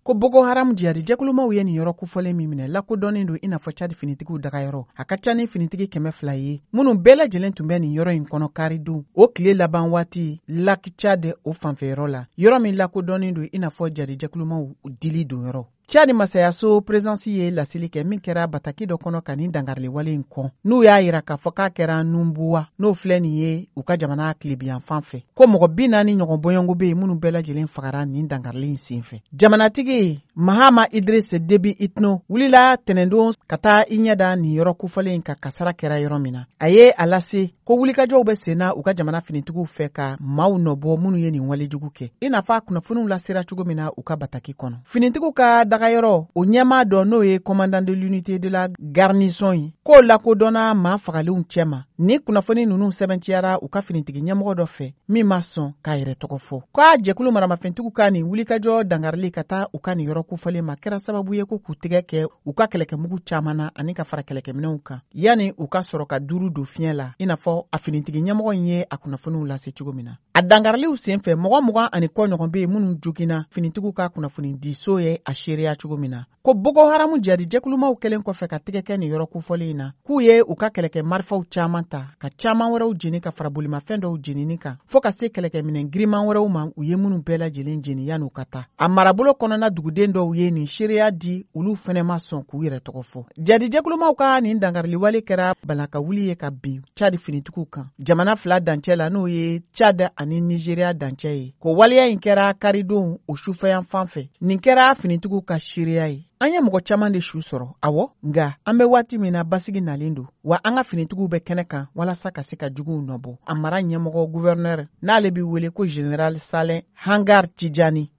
ko Boko Haram jihadi jɛkulumaw ye nin yɔrɔ kofɔlen min minɛ lakodɔnnen don i n'a fɔ Chad finitigiw dagayɔrɔ a ka ca ni finitigi 200 ye minnu bɛɛ lajɛlen tun bɛ nin yɔrɔ in kɔnɔ karidon o tile laban waati Lac Chad o fanfɛyɔrɔ la yɔrɔ min lakodɔnnen don i n'a fɔ jihadi jɛkulumaw dili don yɔrɔ. Chad masayaso présidence ye laseli kɛ min kɛra bataki dɔ kɔnɔ ka nin dangarilewale in kɔn n'u y'a yira k'a fɔ k'a kɛra Numbuwa n'o filɛ nin ye u ka jamana tilebiyan fan fɛ ko mɔgɔ 40 ɲɔgɔn bɔɲɔngo be minnu bɛɛ lajɛlen fagara nin dangarili in senfɛ. Jamanatigi Mahama Idris Debi Itno wulila tɛnɛndon ka taa i ɲɛda nin yɔrɔ kofɔlen in ka kasara kɛra yɔrɔ min na a ye a lase ko wulikajɔw bɛ senna u ka jamana finitigiw fɛ ka maaw nɔbɔ minnu ye nin walejugu kɛ i n'a fɔ a kunnafoniw lasera cogo min na u ka bataki kɔnɔ. Finitigiw ka dagayɔrɔ o ɲɛmaa dɔ n'o ye commandant de l'unité de la garnison ye k'o lakodɔnna maa fagalenw cɛma ni kunnafoni ninnu sɛbɛntiyara u ka finitigi ɲɛmɔgɔ dɔ fɛ min ma sɔn k'a yɛrɛ tɔgɔ fɔ. K'a jɛkulu maramafɛntigiw ka nin wulikajɔ dangarili ka taa u ka nin yɔrɔ kofɔlen ma kɛra sababu ye ko k'u tɛgɛ kɛ u ka kɛlɛkɛmugu caman na ani ka fara kɛlɛkɛminɛw kan yanni u ka sɔrɔ ka duuru don fiɲɛ la i n'a fɔ a finitigi ɲɛmɔgɔ in ye a kunnafoniw lase cogo min na. A dangariliw senfɛ mɔgɔ 20 ani kɔ ɲɔgɔn be minnu joginna finitigiw ka kunnafoni di so ye a seereya cogo min na ko Boko Haram jihadi jɛkulumaw kɛlen kɔfɛ ka tɛgɛ kɛ nin yɔrɔ kofɔlen in na k'u ye u ka kɛlɛkɛ marifaw caman ta ka caman wɛrɛw jeni ka fara bolimafɛn dɔw jenini kan fɔɔ ka se kɛlɛkɛminɛ giriman wɛrɛw ma u ye minnu bɛɛ lajɛlen jeni yan'u ka taa. A marabolo kɔnɔna duguden dɔw ye nin seereya di olu fɛnɛ ma sɔn k'u yɛrɛ tɔgɔ fɔ. Jihadi jɛkulumaw ka nin dangariliwale kɛra balaka wuli ye ka bin Chad finitigiw kan jamana 2 dancɛ la n'o ye Chad ani Nigeria dancɛ ye ko waleya in kɛra karidon o sufɛyan fan fɛ nin kɛra finitigiw ka seereya ye. An ye mɔgɔ caman de su sɔrɔ awɔ nga an bɛ waati min na basigi nalen don wa an ka finitigiw bɛ kɛnɛ kan walasa ka se ka juguw nɔbɔ. A mara ɲɛmɔgɔ gouverneur n'ale bi wele ko General Saleh Hangar Tidjani